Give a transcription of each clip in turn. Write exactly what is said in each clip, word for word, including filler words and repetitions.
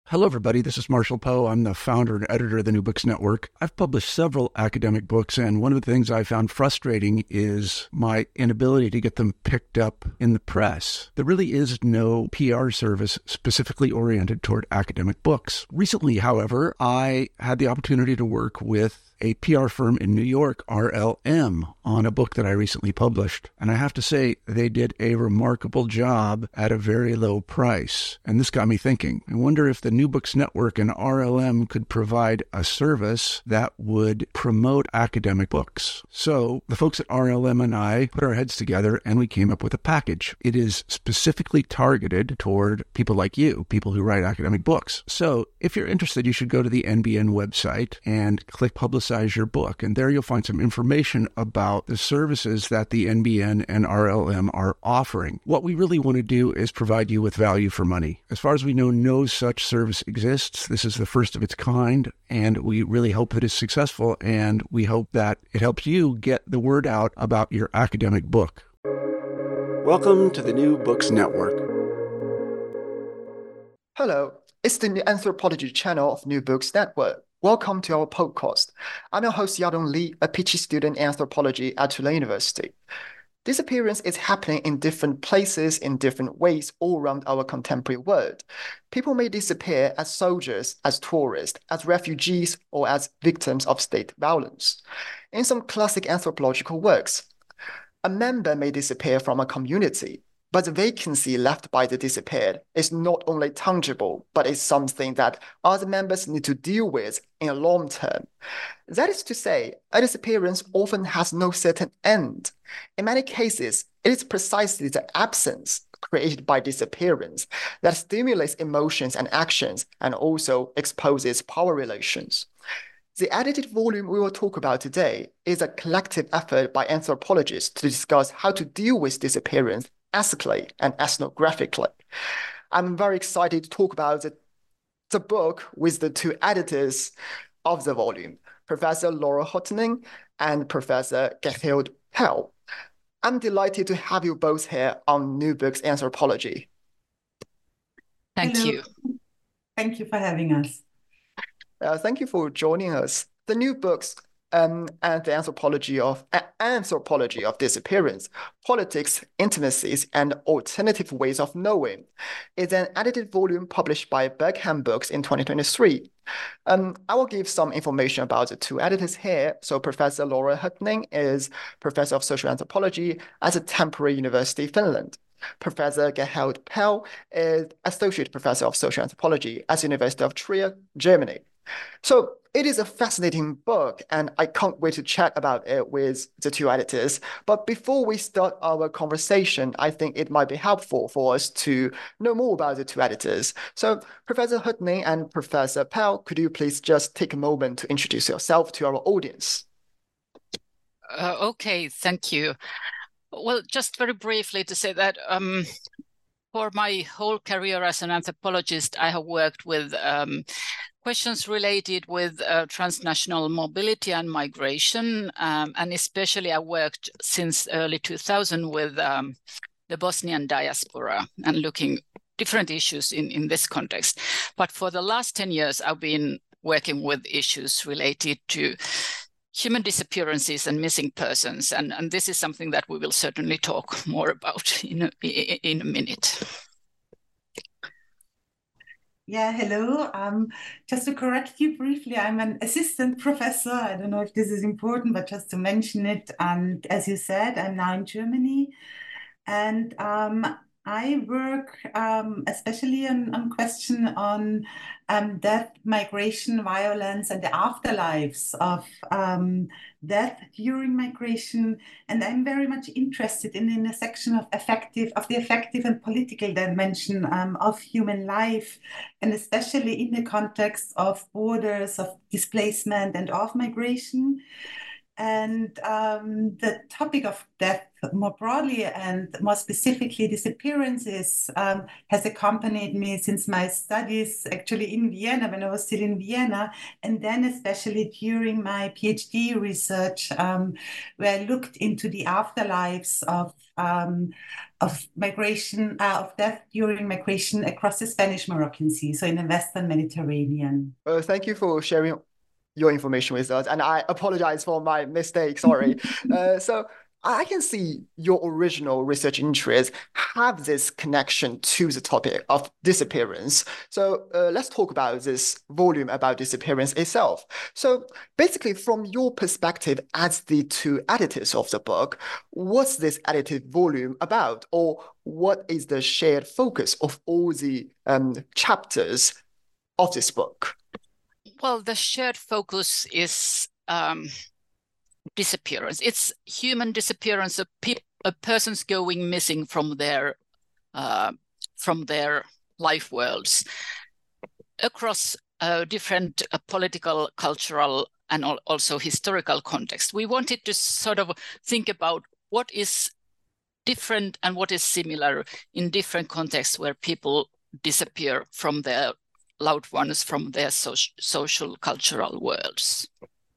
Hello, everybody. This is Marshall Poe. I'm the founder and editor of the New Books Network. I've published several academic books, and one of the things I found frustrating is my inability to get them picked up in the press. There really is no P R service specifically oriented toward academic books. Recently, however, I had the opportunity to work with a P R firm in New York, R L M, on a book that I recently published. And I have to say, they did a remarkable job at a very low price. And this got me thinking. I wonder if the New Books Network and R L M could provide a service that would promote academic books. So the folks at R L M and I put our heads together and we came up with a package. It is specifically targeted toward people like you, people who write academic books. So if you're interested, you should go to the N B N website and click Publicize your book. And there you'll find some information about the services that the N B N and R L M are offering. What we really want to do is provide you with value for money. As far as we know, no such service exists. This is the first of its kind, and we really hope that it's successful, and we hope that it helps you get the word out about your academic book. Welcome to the New Books Network. Hello, it's the Anthropology channel of New Books Network. Welcome to our podcast. I'm your host, Yadong Li, a PhD student in anthropology at Tulane University. Disappearance is happening in different places in different ways all around our contemporary world. People may disappear as soldiers, as tourists, as refugees, or as victims of state violence. In some classic anthropological works, a member may disappear from a community, but the vacancy left by the disappeared is not only tangible, but is something that other members need to deal with in a long term. That is to say, a disappearance often has no certain end. In many cases, it is precisely the absence created by disappearance that stimulates emotions and actions and also exposes power relations. The edited volume we will talk about today is a collective effort by anthropologists to discuss how to deal with disappearance ethically and ethnographically. I'm very excited to talk about the, the book with the two editors of the volume, Professor Laura Hoettning and Professor Gerhild Pell. I'm delighted to have you both here on New Books Anthropology. Thank Hello. you. Thank you for having us. Uh, thank you for joining us. The new books um, and the anthropology of uh, anthropology of disappearance, politics, intimacies, and alternative ways of knowing is an edited volume published by Bergham Books in twenty twenty-three. Um, I will give some information about the two editors here. So Professor Laura Hoettning is Professor of Social Anthropology at the Tampere University, Finland. Professor Gerhild Pell is Associate Professor of Social Anthropology at the University of Trier, Germany. So it is a fascinating book, and I can't wait to chat about it with the two editors. But before we start our conversation, I think it might be helpful for us to know more about the two editors. So Professor Hoettning and Professor Pell, could you please just take a moment to introduce yourself to our audience? Uh, okay, thank you. Well, just very briefly to say that um, for my whole career as an anthropologist, I have worked with um, questions related with uh, transnational mobility and migration, um, and especially I worked since early two thousand with um, the Bosnian diaspora and looking different issues in, in this context. But for the last ten years, I've been working with issues related to human disappearances and missing persons, and, and this is something that we will certainly talk more about in a, in a minute. Yeah, hello. Um, just to correct you briefly, I'm an assistant professor. I don't know if this is important, but just to mention it. And as you said, I'm now in Germany. And um, I work um, especially on, on question on um, death, migration, violence, and the afterlives of um, death during migration. And I'm very much interested in, in the section of effective, of the effective and political dimension um, of human life, and especially in the context of borders, of displacement, and of migration. And um, the topic of death more broadly and more specifically disappearances um, has accompanied me since my studies actually in Vienna, when I was still in Vienna, and then especially during my PhD research, um, where I looked into the afterlives of um, of migration, uh, of death during migration across the Spanish-Moroccan Sea, so in the Western Mediterranean. Uh, thank you for sharing your information with us, and I apologize for my mistake. Sorry. uh, so I can see your original research interests have this connection to the topic of disappearance. So uh, let's talk about this volume about disappearance itself. So basically, from your perspective as the two editors of the book, what's this edited volume about, or what is the shared focus of all the um, chapters of this book? Well, the shared focus is um, disappearance. It's human disappearance of pe- a person's going missing from their uh, from their life worlds across uh, different uh, political, cultural, and al- also historical contexts. We wanted to sort of think about what is different and what is similar in different contexts where people disappear from their loved ones, from their so- social, cultural worlds.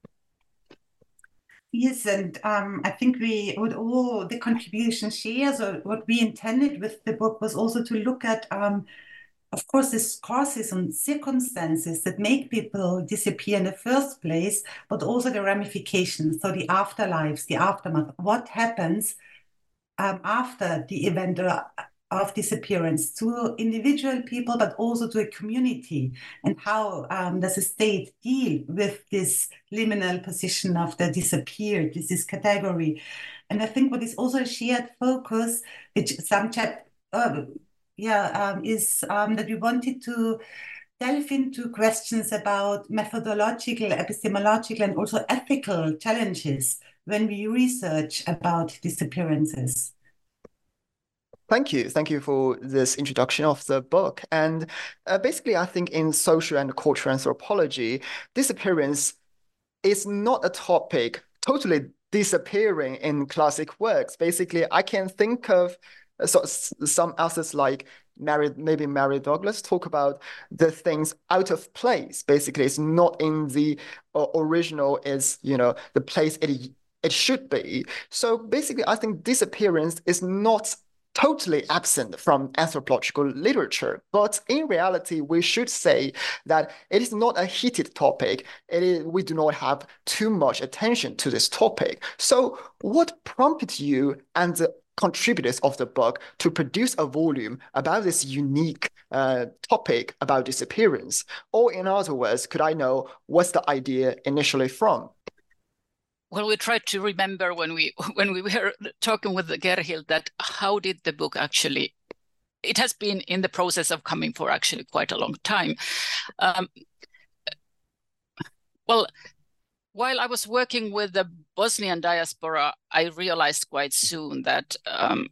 Yes, and um, I think we would all the contribution shares, or what we intended with the book was also to look at, um, of course, the causes and circumstances that make people disappear in the first place, but also the ramifications, so the afterlives, the aftermath, what happens um, after the event or of disappearance to individual people, but also to a community, and how um, does the state deal with this liminal position of the disappeared, this is category. And I think what is also a shared focus, which some chat, uh, yeah, um, is um, that we wanted to delve into questions about methodological, epistemological, and also ethical challenges when we research about disappearances. Thank you. Thank you for this introduction of the book. And uh, basically, I think in social and cultural anthropology, disappearance is not a topic totally disappearing in classic works. Basically, I can think of uh, so, some authors like Mary, maybe Mary Douglas talk about the things out of place. Basically, it's not in the uh, original, is, you know, the place it, it should be. So basically, I think disappearance is not totally absent from anthropological literature. But in reality, we should say that it is not a heated topic. It is, we do not have too much attention to this topic. So what prompted you and the contributors of the book to produce a volume about this unique uh, topic about disappearance? Or in other words, could I know what's the idea initially from? Well, we tried to remember when we when we were talking with Gerhild that how did the book actually, it has been in the process of coming for actually quite a long time. Um, well, while I was working with the Bosnian diaspora, I realized quite soon that um,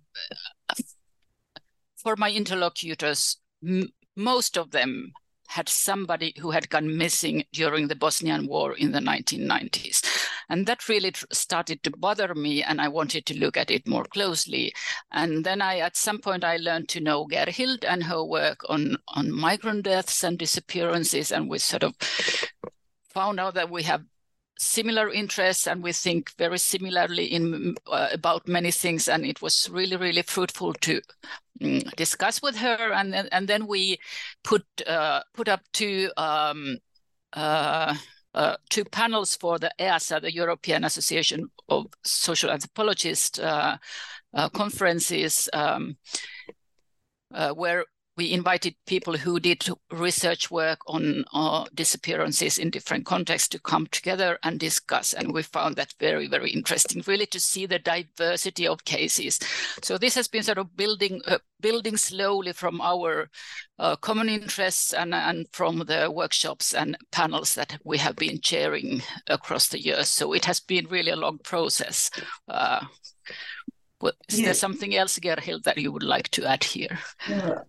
for my interlocutors, m- most of them had somebody who had gone missing during the Bosnian War in the nineteen nineties. And that really tr- started to bother me, and I wanted to look at it more closely. And then I, at some point, I learned to know Gerhild and her work on, on migrant deaths and disappearances, and we sort of found out that we have similar interests and we think very similarly in uh, about many things, and it was really, really fruitful to um, discuss with her. And then, and then we put uh, put up two um, uh, uh, two panels for the E A S A, the European Association of Social Anthropologists uh, uh, conferences, um, uh, where we invited people who did research work on uh, disappearances in different contexts to come together and discuss. And we found that very, very interesting, really, to see the diversity of cases. So this has been sort of building uh, building slowly from our uh, common interests and, and from the workshops and panels that we have been chairing across the years. So it has been really a long process. Uh, is yeah. there something else, Gerhild, that you would like to add here? Yeah.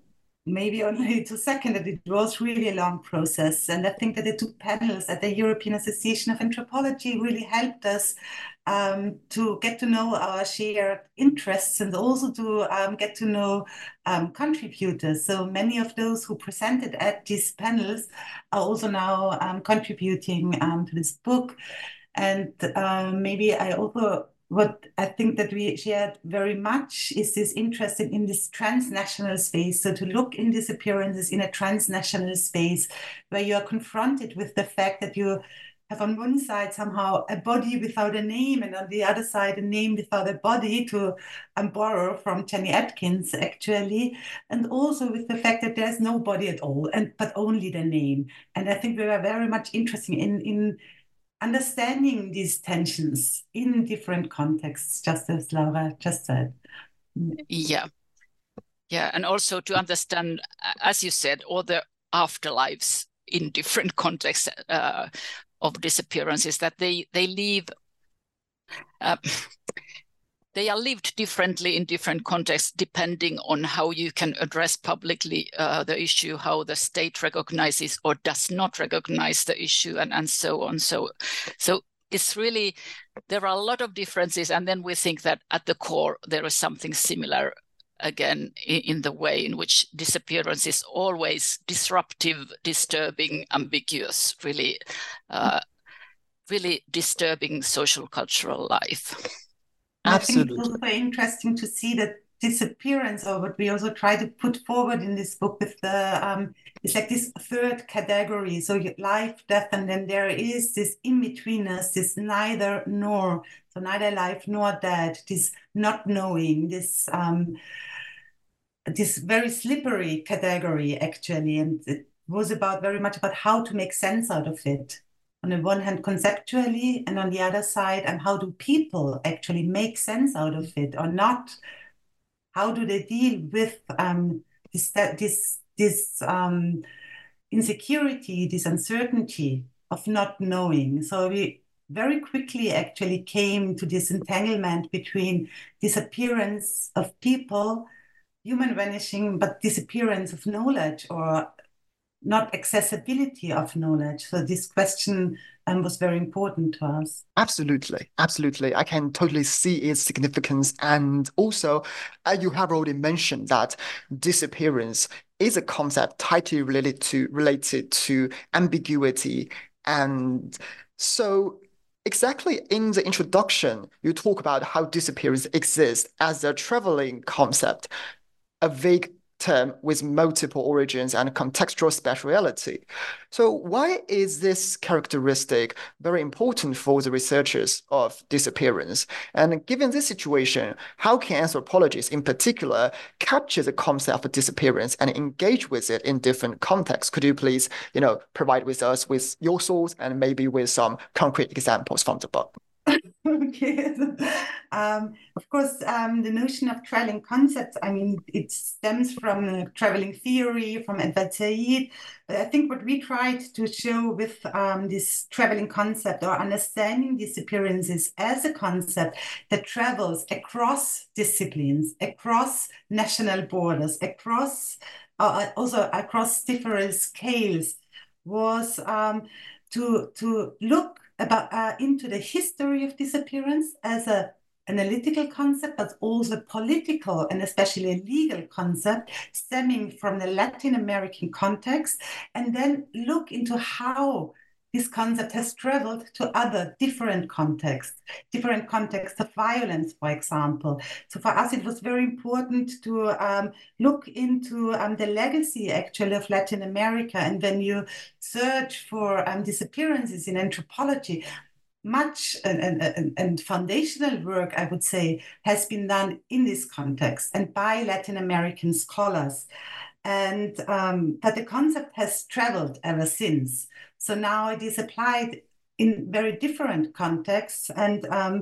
maybe only to second that it was really a long process. And I think that the two panels at the European Association of Anthropology really helped us um, to get to know our shared interests and also to um, get to know um, contributors. So many of those who presented at these panels are also now um, contributing um, to this book. And uh, maybe I also what I think that we shared very much is this interest in, in this transnational space. So to look in disappearances in a transnational space where you are confronted with the fact that you have on one side somehow a body without a name, and on the other side a name without a body, to um, borrow from Jenny Atkins actually, and also with the fact that there's no body at all, and but only the name. And I think we were very much interested in in understanding these tensions in different contexts, just as Laura just said. Yeah. Yeah. And also to understand, as you said, all the afterlives in different contexts uh, of disappearances, that they, they leave, uh, they are lived differently in different contexts, depending on how you can address publicly uh, the issue, how the state recognizes or does not recognize the issue, and, and so on. So, so it's really, there are a lot of differences. And then we think that at the core, there is something similar again in, in the way in which disappearance is always disruptive, disturbing, ambiguous, really, uh, really disturbing social cultural life. Absolutely. I think it's also very interesting to see that disappearance, or what we also try to put forward in this book with the, um, it's like this third category. So life, death, and then there is this in-betweenness, this neither nor. So neither life nor death, this not knowing, this, um, this very slippery category actually. And it was about very much about how to make sense out of it. On the one hand, conceptually, and on the other side, and how do people actually make sense out of it or not? How do they deal with um, this this this um, insecurity, this uncertainty of not knowing? So we very quickly actually came to this entanglement between disappearance of people, human vanishing, but disappearance of knowledge, or not accessibility of knowledge. So this question um, was very important to us. Absolutely, absolutely. I can totally see its significance. And also, uh, you have already mentioned that disappearance is a concept tightly related to related to ambiguity. And so exactly in the introduction, you talk about how disappearance exists as a traveling concept, a vague term with multiple origins and contextual spatiality. So why is this characteristic very important for the researchers of disappearance? And given this situation, how can anthropologists in particular capture the concept of disappearance and engage with it in different contexts? Could you please, you know, provide with us with your thoughts and maybe with some concrete examples from the book? Okay. Um, of course, um, the notion of traveling concepts, I mean, it stems from uh, traveling theory, from Edward Said. But I think what we tried to show with um, this traveling concept, or understanding disappearances as a concept that travels across disciplines, across national borders, across uh, also across different scales, was um, to to look about uh, into the history of disappearance as a analytical concept, but also political and especially a legal concept stemming from the Latin American context, and then look into how this concept has traveled to other different contexts, different contexts of violence, for example. So for us, it was very important to um, look into um, the legacy actually of Latin America. And when you search for um, disappearances in anthropology, much and, and, and foundational work, I would say, has been done in this context and by Latin American scholars. And um, but the concept has traveled ever since. So now it is applied in very different contexts, and um,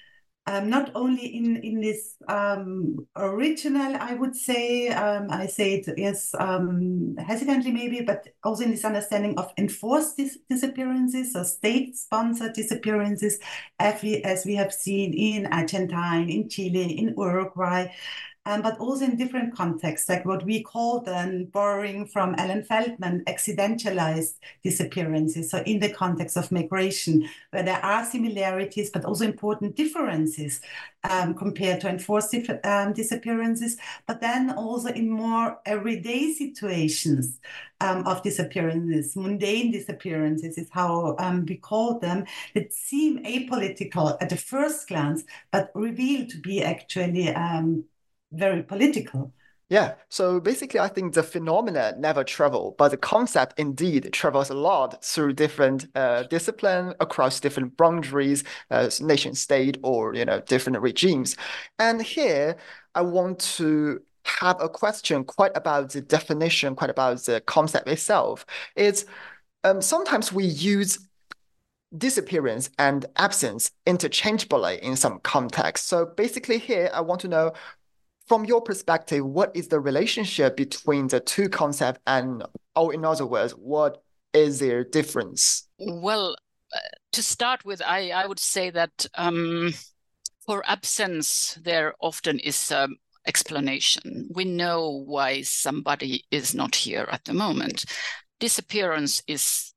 um, not only in in this um, original, I would say, um, I say it yes um, hesitantly maybe, but also in this understanding of enforced dis disappearances, or state-sponsored disappearances, as we as we have seen in Argentina, in Chile, in Uruguay. um, but also in different contexts, like what we call then, borrowing from Alan Feldman, accidentalized disappearances. So in the context of migration, where there are similarities, but also important differences um, compared to enforced um, disappearances, but then also in more everyday situations um, of disappearances, mundane disappearances is how um, we call them, that seem apolitical at the first glance, but reveal to be actually um, very political. Yeah, so basically, I think the phenomena never travel, but the concept indeed travels a lot through different uh, discipline across different boundaries, uh, nation state, or you know different regimes. And here, I want to have a question quite about the definition, quite about the concept itself. It's um, sometimes we use disappearance and absence interchangeably in some context. So basically, here I want to know, from your perspective, what is the relationship between the two concepts, and, or in other words, what is their difference? Well, uh, to start with, I, I would say that um, for absence, there often is um, explanation. We know why somebody is not here at the moment. Disappearance is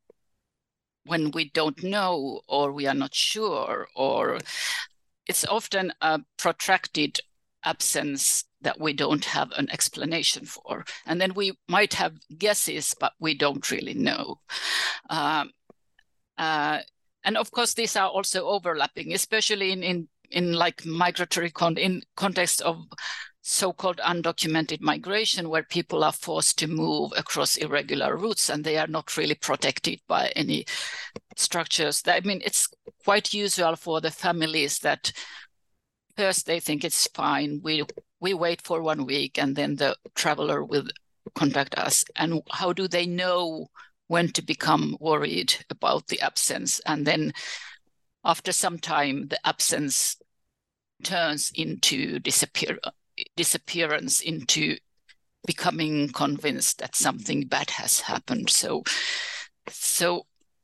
when we don't know, or we are not sure, or it's often a protracted absence that we don't have an explanation for. And then we might have guesses, but we don't really know. Um, uh, and of course, these are also overlapping, especially in, in, in like migratory con in context of so-called undocumented migration, where people are forced to move across irregular routes and they are not really protected by any structures. I mean, it's quite usual for the families that first they think it's fine, we we wait for one week and then the traveler will contact us. And how do they know when to become worried about the absence? And then after some time, the absence turns into disappear disappearance, into becoming convinced that something bad has happened. So, so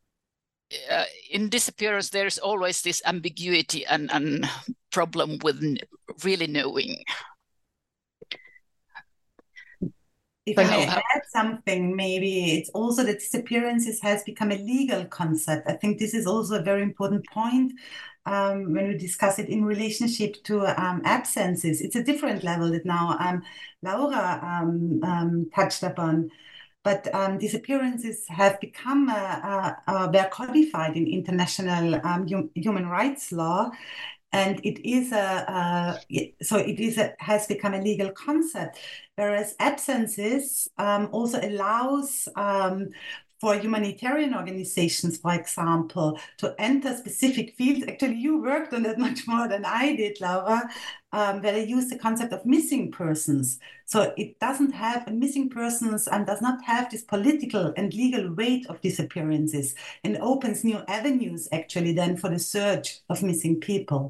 uh, in disappearance, there's always this ambiguity and, and problem with really knowing. If I may add something, maybe it's also that disappearances has become a legal concept. I think this is also a very important point um, when we discuss it in relationship to um, absences. It's a different level that now um, Laura um, um, touched upon. But um, disappearances have become, uh, uh, uh, they're codified in international um, hum human rights law. And it is a, uh, so it is a, has become a legal concept, whereas absences um, also allows um, for humanitarian organizations, for example, to enter specific fields. Actually, you worked on that much more than I did, Laura, um, where they use the concept of missing persons. So it doesn't have missing persons and does not have this political and legal weight of disappearances, and opens new avenues, actually, then for the search of missing people.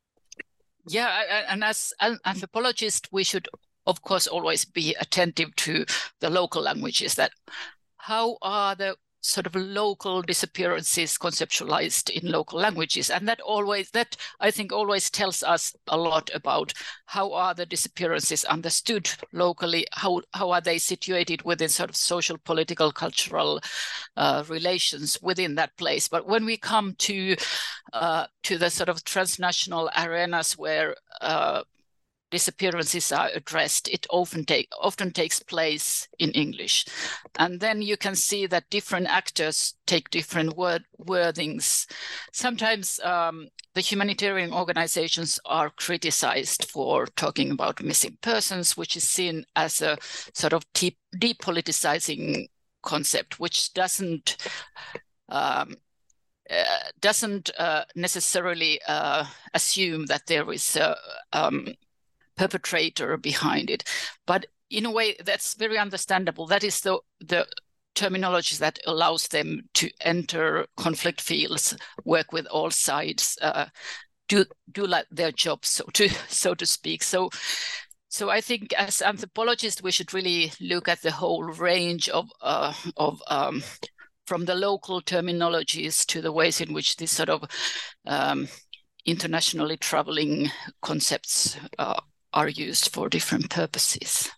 Yeah, and as anthropologists, we should, of course, always be attentive to the local languages. That how are the sort of local disappearances conceptualized in local languages? And that always, that I think always tells us a lot about how are the disappearances understood locally, how, how are they situated within sort of social, political, cultural uh, relations within that place. But when we come to, uh, to the sort of transnational arenas where uh, disappearances are addressed, it often take often takes place in English. And then you can see that different actors take different word wordings. Sometimes um, the humanitarian organizations are criticized for talking about missing persons, which is seen as a sort of depoliticizing concept, which doesn't um, uh, doesn't uh, necessarily uh, assume that there is a um, perpetrator behind it. But in a way, that's very understandable. That is the, the terminology that allows them to enter conflict fields, work with all sides, uh, do do like their job, so to so to speak. So, so I think as anthropologists, we should really look at the whole range of uh, of um, from the local terminologies to the ways in which this sort of um, internationally traveling concepts uh, are used for different purposes.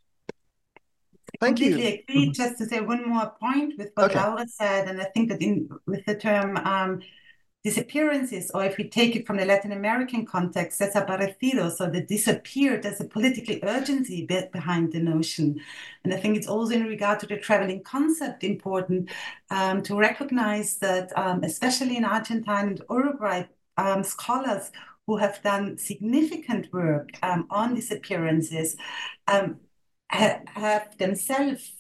Thank completely you. agree. Mhm. Just to say one more point with what Okay. Laura said, and I think that in with the term um, disappearances, or if we take it from the Latin American context, desaparecidos, so the disappeared, there's a political urgency be- behind the notion. And I think it's also in regard to the traveling concept important um, to recognize that, um, especially in Argentina and Uruguay, um, scholars who have done significant work um, on disappearances um, ha- have themselves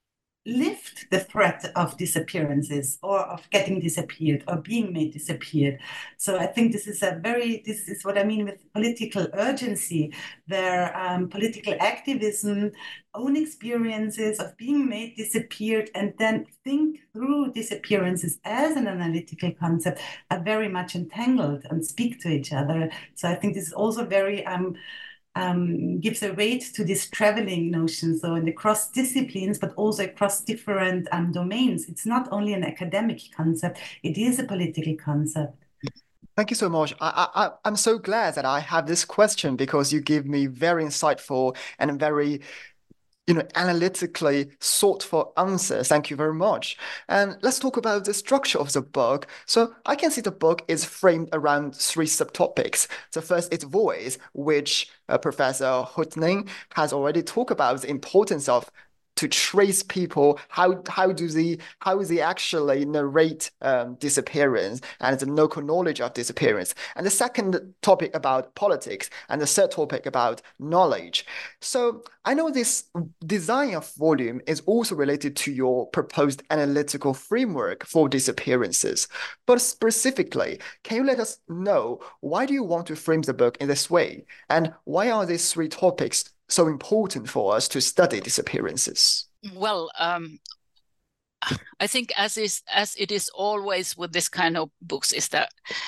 lived the threat of disappearances or of getting disappeared or being made disappeared. So I think this is a very, this is what I mean with political urgency, their um, political activism, own experiences of being made disappeared, and then think through disappearances as an analytical concept are very much entangled and speak to each other. So I think this is also very um, Um, gives a weight to this traveling notion, so in the cross disciplines, but also across different um, domains. It's not only an academic concept, it is a political concept. Thank you so much. I, I, I'm so glad that I have this question because you give me very insightful and very you know, analytically sought for answers. Thank you very much. And let's talk about the structure of the book. So I can see the book is framed around three subtopics. The first is voice, which uh, Professor Hutning has already talked about the importance of to trace people, how how do they how they actually narrate um, disappearance and the local knowledge of disappearance. And the second topic about politics, and the third topic about knowledge. So I know this design of volume is also related to your proposed analytical framework for disappearances. But specifically, can you let us know why do you want to frame the book in this way? And why are these three topics so important for us to study disappearances? Well, um, I think as is as it is always with this kind of books, is that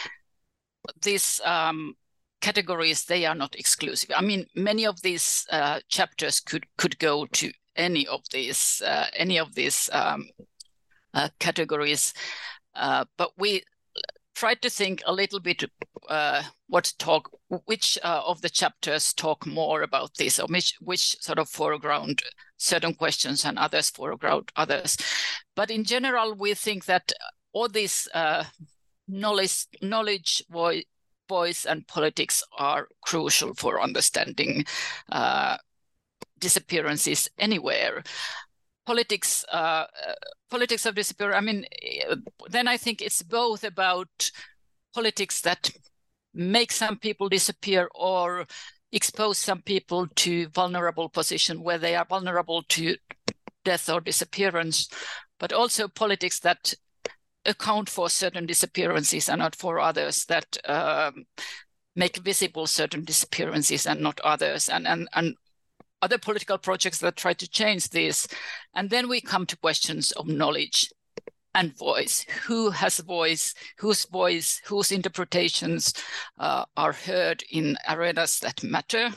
these um, categories, they are not exclusive. I mean, many of these uh, chapters could could go to any of these uh, any of these um, uh, categories, uh, but we tried to think a little bit uh, what talk, which uh, of the chapters talk more about this, or which, which sort of foreground certain questions and others foreground others. But in general, we think that all these uh, knowledge, knowledge, voice, voice, and politics are crucial for understanding uh, disappearances anywhere. Politics, uh, politics of disappearance. I mean, then I think it's both about politics that make some people disappear or expose some people to vulnerable position where they are vulnerable to death or disappearance, but also politics that account for certain disappearances and not for others, that um, make visible certain disappearances and not others, and and and other political projects that try to change this. And then we come to questions of knowledge and voice. Who has a voice? Whose voice, whose interpretations uh, are heard in arenas that matter?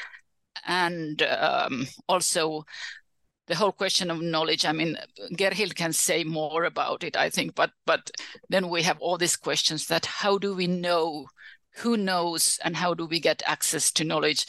And um, also the whole question of knowledge. I mean, Gerhild can say more about it, I think, but but then we have all these questions that how do we know? Who knows? And how do we get access to knowledge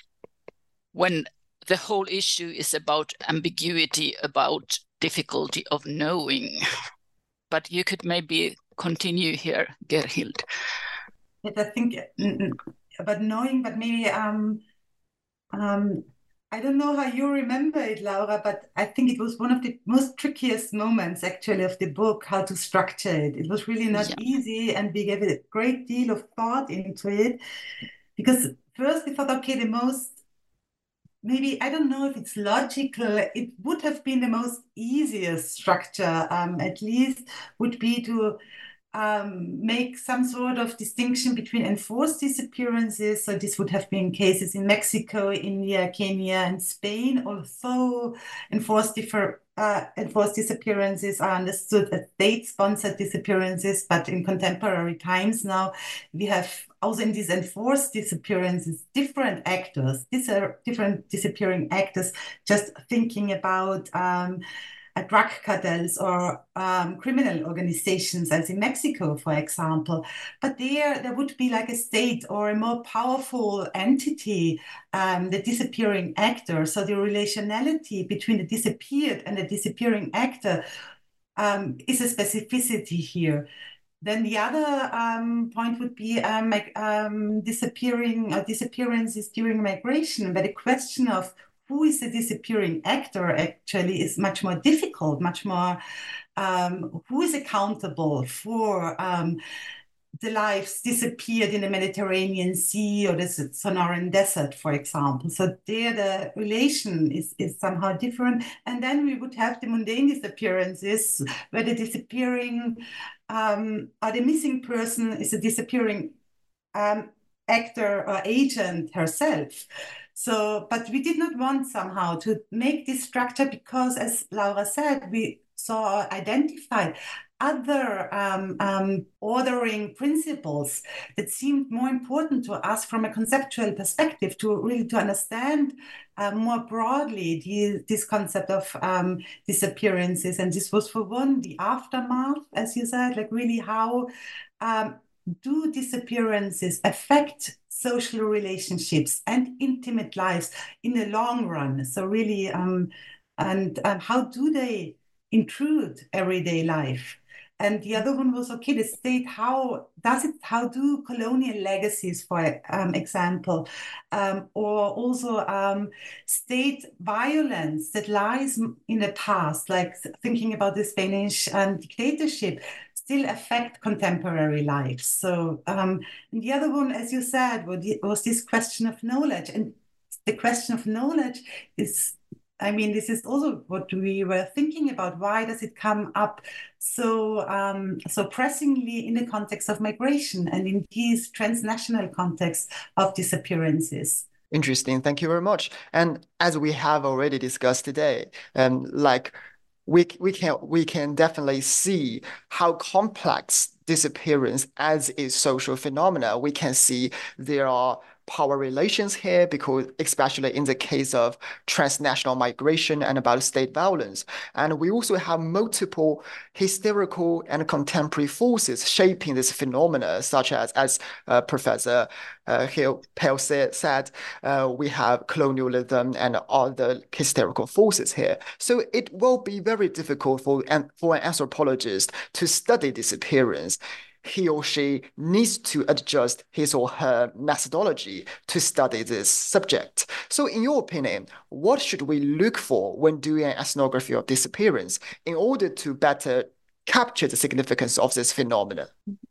when the whole issue is about ambiguity, about difficulty of knowing? But you could maybe continue here, Gerhild. Yes, I think about knowing, but maybe um, um, I don't know how you remember it, Laura, but I think it was one of the most trickiest moments actually of the book, how to structure it. It was really not Yeah. easy, and we gave a great deal of thought into it because first we thought, okay, the most maybe, I don't know if it's logical, it would have been the most easiest structure, um, at least, would be to um, make some sort of distinction between enforced disappearances. So this would have been cases in Mexico, India, Kenya, and Spain, although enforced differ, uh, enforced disappearances are understood as state-sponsored disappearances, but in contemporary times now, we have also in these enforced disappearances, different actors, these are different disappearing actors, just thinking about um, uh, drug cartels or um, criminal organizations, as in Mexico, for example. But there, there would be like a state or a more powerful entity, um, the disappearing actor. So the relationality between the disappeared and the disappearing actor um, is a specificity here. Then the other um, point would be um, like, um, disappearing or disappearances during migration, but the question of who is the disappearing actor actually is much more difficult, much more um, who is accountable for um, the lives disappeared in the Mediterranean Sea or the Sonoran Desert, for example. So there the relation is, is somehow different. And then we would have the mundane disappearances where the disappearing um, or the missing person is a disappearing um, actor or agent herself. So, but we did not want somehow to make this structure because, as Laura said, we saw identified other um, um, ordering principles that seemed more important to us from a conceptual perspective to really to understand uh, more broadly the, this concept of um, disappearances. And this was for one, the aftermath, as you said, like really how um, do disappearances affect social relationships and intimate lives in the long run? So really, um, and um, how do they intrude everyday life? And the other one was, okay, the state, how does it, how do colonial legacies, for um, example, um, or also um, state violence that lies in the past, like thinking about the Spanish um, dictatorship, still affect contemporary lives. So um, the other one, as you said, was this question of knowledge. And the question of knowledge is, I mean, this is also what we were thinking about. Why does it come up so um, so pressingly in the context of migration and in these transnational contexts of disappearances? Interesting. Thank you very much. And as we have already discussed today, um, like we we can we can definitely see how complex disappearance as a social phenomena. We can see there are power relations here, because especially in the case of transnational migration and about state violence. And we also have multiple historical and contemporary forces shaping this phenomena, such as, as uh, Professor uh, Hill Pell said, said uh, we have colonialism and other historical forces here. So it will be very difficult for an, for an anthropologist to study disappearance. He or she needs to adjust his or her methodology to study this subject. So in your opinion, what should we look for when doing an ethnography of disappearance in order to better capture the significance of this phenomenon?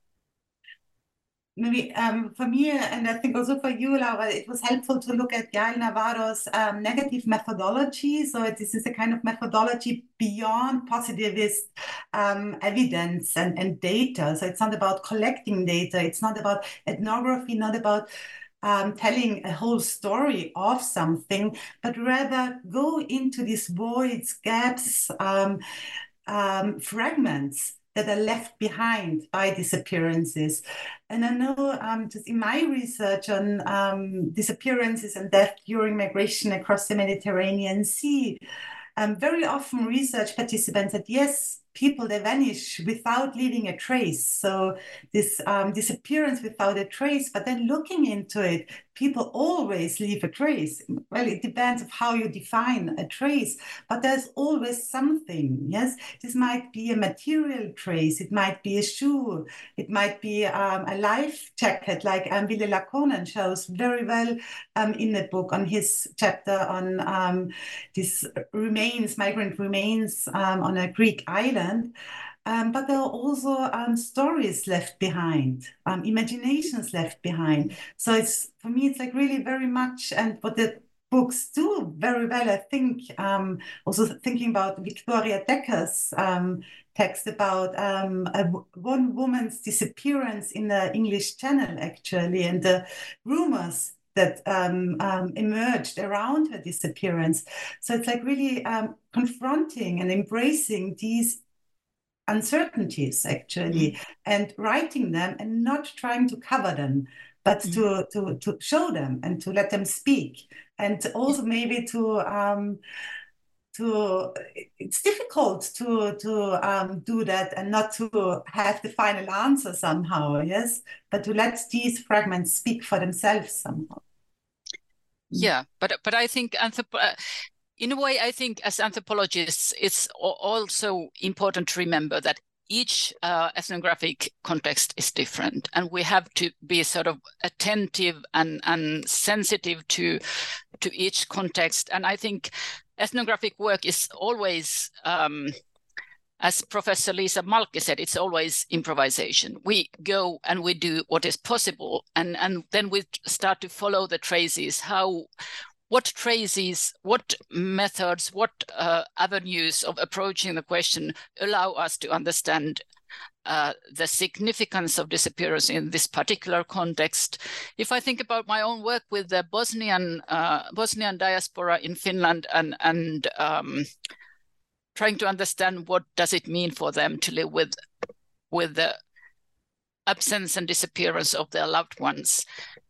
Maybe um, for me, and I think also for you, Laura, it was helpful to look at Yael Navarro's um, negative methodology. So this is a kind of methodology beyond positivist um, evidence and, and data. So it's not about collecting data. It's not about ethnography, not about um, telling a whole story of something, but rather go into these voids, gaps, um, um, fragments that are left behind by disappearances. And I know um, just in my research on um, disappearances and death during migration across the Mediterranean Sea, um, very often research participants said, yes, people, they vanish without leaving a trace. So this um, disappearance without a trace, but then looking into it, people always leave a trace. Well, it depends on how you define a trace, but there's always something, yes? This might be a material trace, it might be a shoe, it might be um, a life jacket, like um, Ville Lakonen shows very well um, in the book on his chapter on um, these remains, migrant remains um, on a Greek island. Um, but there are also um, stories left behind, um, imaginations left behind. So it's, for me, it's like really very much, and what the books do very well, I think, um, also thinking about Victoria Decker's um, text about um, a, one woman's disappearance in the English Channel, actually, and the rumors that um, um, emerged around her disappearance. So it's like really um, confronting and embracing these uncertainties, actually, mm. and writing them and not trying to cover them, but mm. to, to, to show them and to let them speak. And also maybe to um, to it's difficult to to um, do that and not to have the final answer somehow, yes, but to let these fragments speak for themselves somehow. Yeah, but but I think anthrop- uh, in a way, I think as anthropologists, it's also important to remember that each uh, ethnographic context is different, and we have to be sort of attentive and, and sensitive to to each context. And I think ethnographic work is always, um, as Professor Lisa Malki said, it's always improvisation. We go and we do what is possible, and, and then we start to follow the traces, how what traces, what methods, what uh, avenues of approaching the question allow us to understand uh, the significance of disappearance in this particular context. If I think about my own work with the Bosnian uh, Bosnian diaspora in Finland and and um, trying to understand what does it mean for them to live with with the absence and disappearance of their loved ones,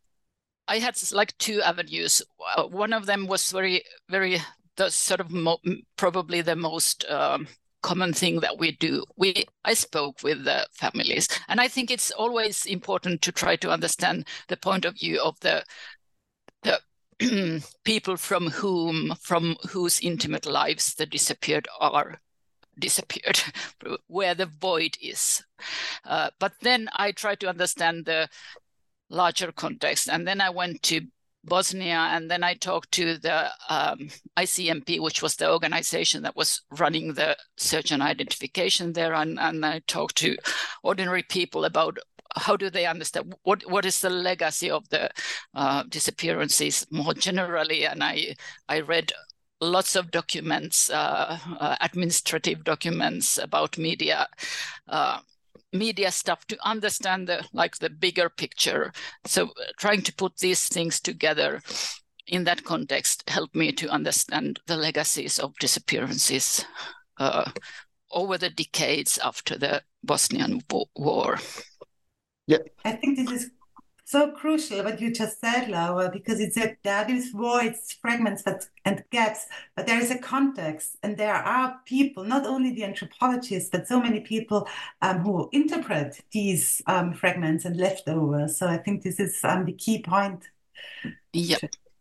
I had like two avenues. One of them was very, very the sort of mo- probably the most um, common thing that we do. We I spoke with the families, and I think it's always important to try to understand the point of view of the the people from whom, from whose intimate lives the disappeared are disappeared, where the void is. Uh, but then I try to understand the larger context. And then I went to Bosnia, and then I talked to the um, I C M P, which was the organization that was running the search and identification there. And, and I talked to ordinary people about how do they understand, what, what is the legacy of the uh, disappearances more generally. And I, I read lots of documents, uh, uh, administrative documents about media, uh, media stuff to understand the like the bigger picture. So uh, trying to put these things together in that context helped me to understand the legacies of disappearances uh, over the decades after the Bosnian War. Yeah, I think this is so crucial what you just said, Laura, because it's a, there are these voids, fragments, but and gaps, but there is a context, and there are people, not only the anthropologists, but so many people um, who interpret these um, fragments and leftovers. So I think this is um, the key point. Yeah.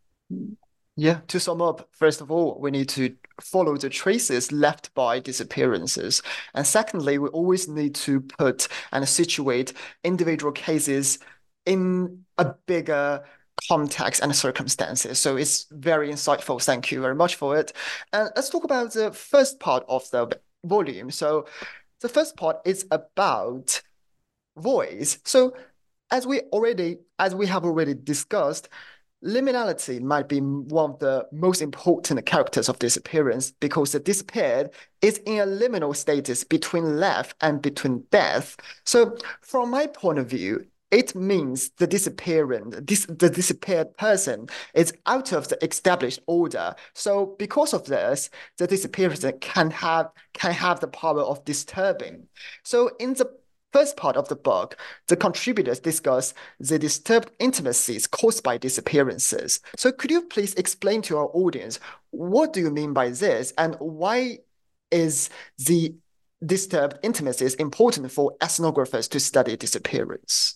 Yeah, to sum up, first of all, we need to follow the traces left by disappearances. And secondly, we always need to put and situate individual cases in a bigger context and circumstances. So it's very insightful. Thank you very much for it. And let's talk about the first part of the volume. So the first part is about voice. So as we already, as we have already discussed, liminality might be one of the most important characters of disappearance because the disappeared is in a liminal status between life and between death. So from my point of view, it means the disappearing, this, the disappeared person is out of the established order. So because of this, the disappearance can have, can have the power of disturbing. So in the first part of the book, the contributors discuss the disturbed intimacies caused by disappearances. So could you please explain to our audience, what do you mean by this, and why is the disturbed intimacies important for ethnographers to study disappearance?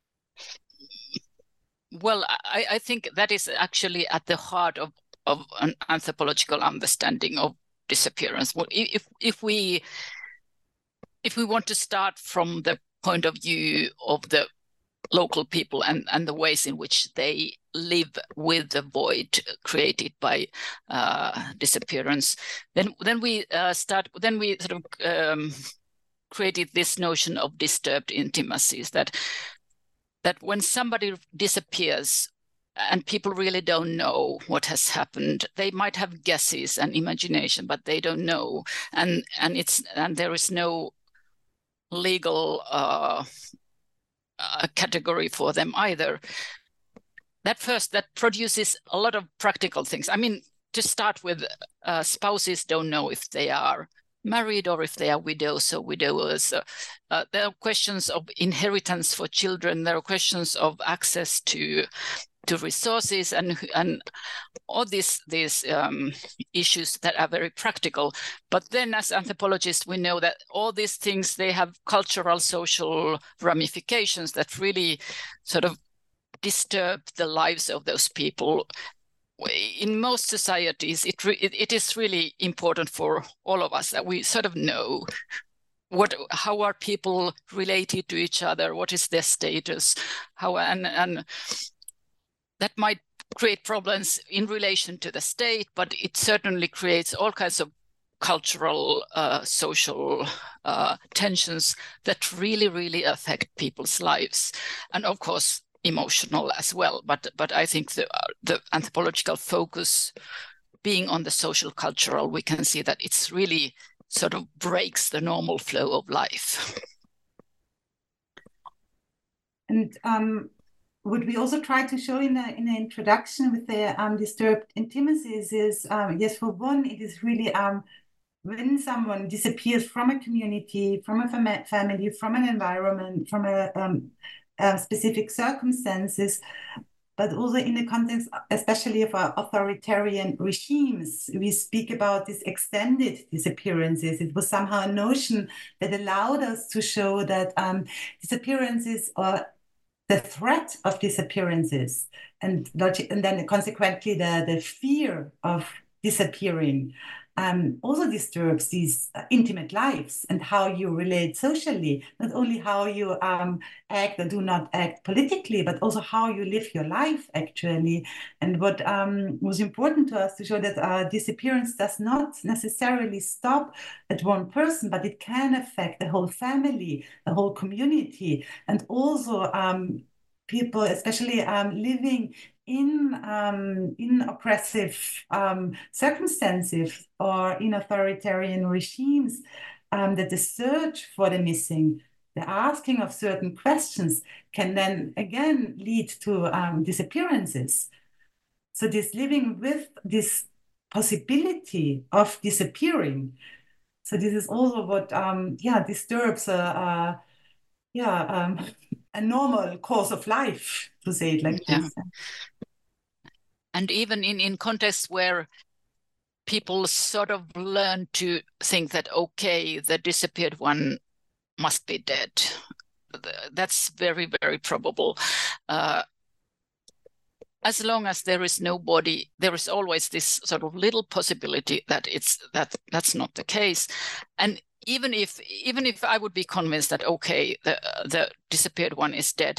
Well, I, I think that is actually at the heart of, of an anthropological understanding of disappearance. Well, if if we If we want to start from the point of view of the local people and, and the ways in which they live with the void created by uh, disappearance, then then we uh, start. Then we sort of um, created this notion of disturbed intimacies. That that when somebody disappears and people really don't know what has happened, they might have guesses and imagination, but they don't know, and and it's and there is no legal uh, uh, category for them either. That first, that produces a lot of practical things. I mean, to start with, uh, spouses don't know if they are married or if they are widows or widowers. Uh, uh, there are questions of inheritance for children. There are questions of access to to resources and and all these these um, issues that are very practical. But then as anthropologists, we know that all these things, they have cultural, social ramifications that really sort of disturb the lives of those people. In most societies, it, re- it is really important for all of us that we sort of know what, how are people related to each other, what is their status, how, and, and that might create problems in relation to the state, but it certainly creates all kinds of cultural, uh, social uh, tensions that really, really affect people's lives. And of course, emotional as well. But but I think the, the anthropological focus being on the social cultural, we can see that it's really sort of breaks the normal flow of life. And um, what we also try to show in the, in the introduction with the um, disturbed intimacies is, um, yes, for one, it is really um, when someone disappears from a community, from a fam family, from an environment, from a um, uh, specific circumstances, but also in the context, especially of our authoritarian regimes, we speak about these extended disappearances. It was somehow a notion that allowed us to show that um, disappearances or the threat of disappearances and, and then consequently the, the fear of disappearing um, also disturbs these uh, intimate lives and how you relate socially, not only how you um, act or do not act politically, but also how you live your life actually. And what um, was important to us to show that uh, disappearance does not necessarily stop at one person, but it can affect the whole family, the whole community, and also um, people, especially um, living in um, in oppressive um, circumstances or in authoritarian regimes, um, that the search for the missing, the asking of certain questions can then again lead to um, disappearances. So this living with this possibility of disappearing. So this is also what um, yeah disturbs a, a yeah um, a normal course of life, to say it like yeah. this. And even in, in contexts where people sort of learn to think that, okay, the disappeared one must be dead. That's very, very probable. Uh, as long as there is no body, there is always this sort of little possibility that it's that that's not the case. And even if even if I would be convinced that, okay, the the disappeared one is dead,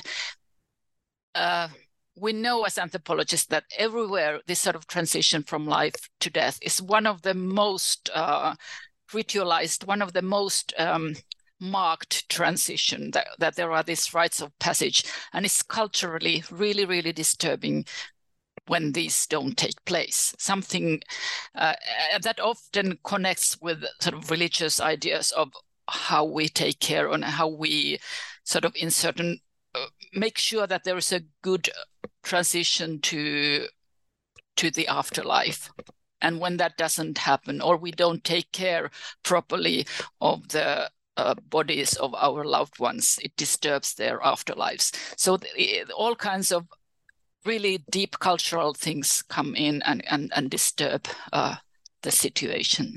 uh, we know as anthropologists that everywhere this sort of transition from life to death is one of the most uh, ritualized, one of the most um, marked transition, that, that there are these rites of passage. And it's culturally really, really disturbing when these don't take place. Something uh, that often connects with sort of religious ideas of how we take care and how we sort of in certain make sure that there is a good transition to to the afterlife. And when that doesn't happen, or we don't take care properly of the uh, bodies of our loved ones, it disturbs their afterlives. So the, all kinds of really deep cultural things come in and, and, and disturb uh, the situation.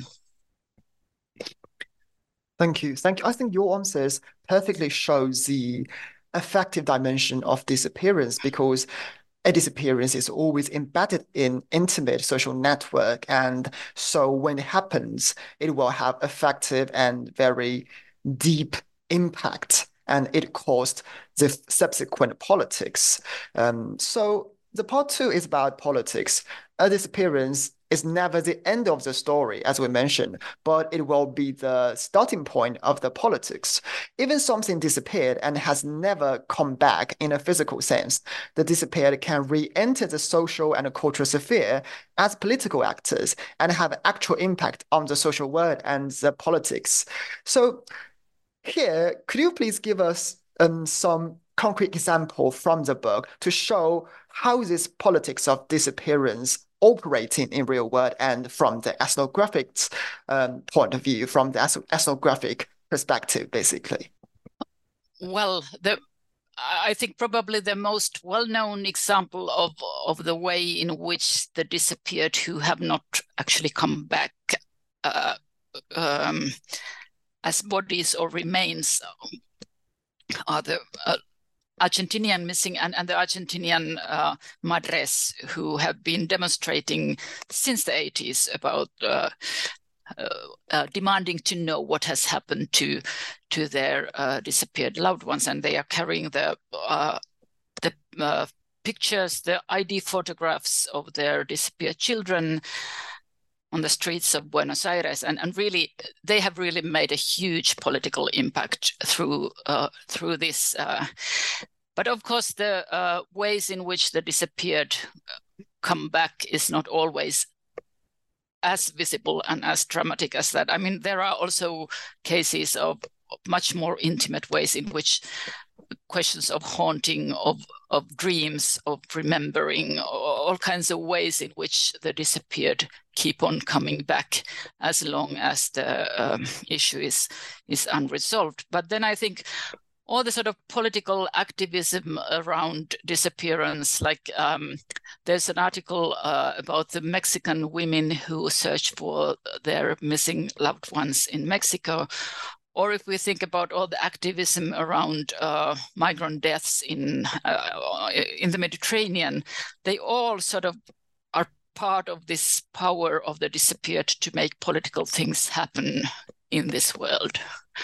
Thank you. Thank you. I think your answers perfectly shows the affective dimension of disappearance, because a disappearance is always embedded in intimate social network. And so when it happens, it will have effective and very deep impact, and it caused the subsequent politics. Um, so the part two is about politics. A disappearance is never the end of the story, as we mentioned, but it will be the starting point of the politics. Even something disappeared and has never come back in a physical sense, the disappeared can re-enter the social and cultural sphere as political actors and have actual impact on the social world and the politics. So here, could you please give us um, some concrete example from the book to show how this politics of disappearance operating in real world and from the ethnographic um, point of view, from the ethnographic perspective, basically? Well, the I think probably the most well-known example of, of the way in which the disappeared who have not actually come back uh, um, as bodies or remains are the uh, Argentinian missing and, and the Argentinian uh, madres who have been demonstrating since the eighties about uh, uh, uh, demanding to know what has happened to to their uh, disappeared loved ones, and they are carrying the uh, the uh, pictures, the I D photographs of their disappeared children on the streets of Buenos Aires, and, and really they have really made a huge political impact through uh, through this. Uh, but of course, the uh, ways in which the disappeared come back is not always as visible and as dramatic as that. I mean, there are also cases of much more intimate ways in which questions of haunting, of of dreams, of remembering, all kinds of ways in which the disappeared keep on coming back as long as the um, issue is is unresolved. But then I think all the sort of political activism around disappearance, like um, there's an article uh, about the Mexican women who search for their missing loved ones in Mexico. Or if we think about all the activism around uh, migrant deaths in uh, in the Mediterranean, they all sort of are part of this power of the disappeared to make political things happen in this world.